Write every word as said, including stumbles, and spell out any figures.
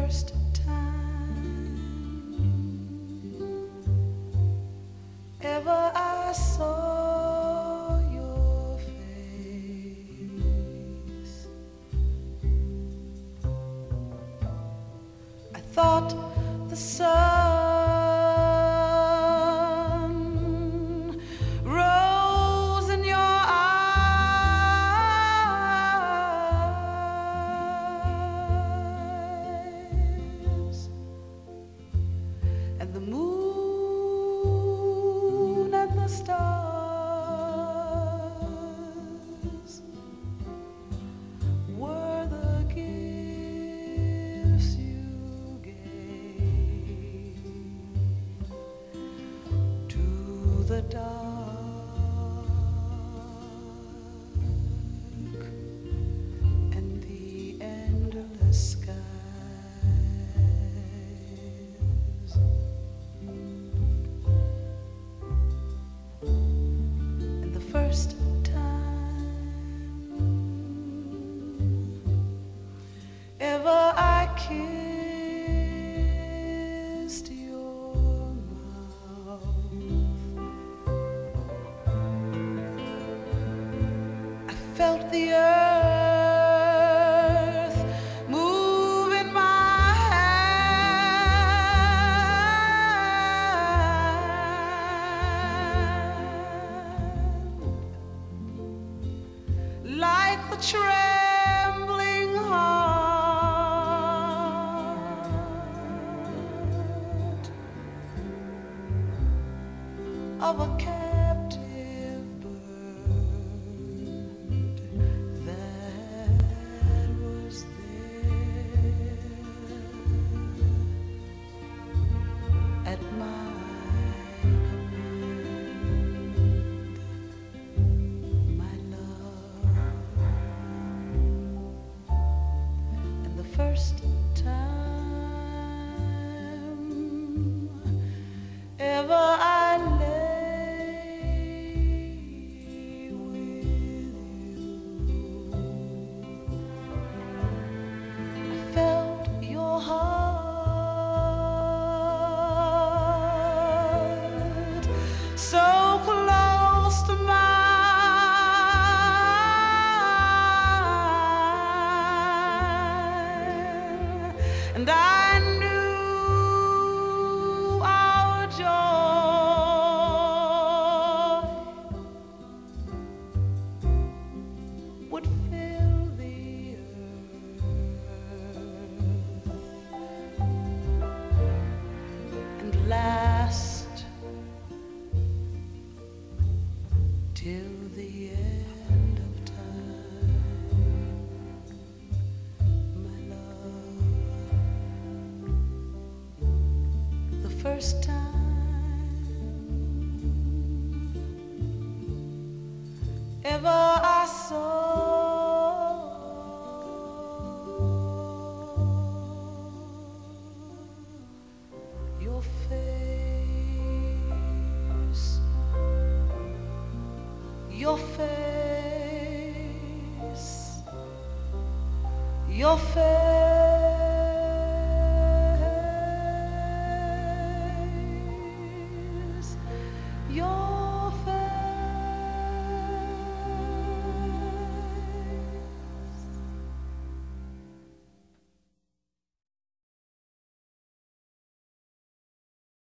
first time ever I saw your face, I thought the sun rose in your eyes, and the moon and the stars were the gifts you gave to the dark and the endless skies. And the first time ever I kissed your mouth, I felt the earth move in my hand, like the trembling heart of a captive bird that was there at my command, my love. And the first time ever I lay with you, I felt your heart so close to mine, and I knew our joy would fill the earth and last till the end of time, my love. The first time ever I saw your face, your face, your face.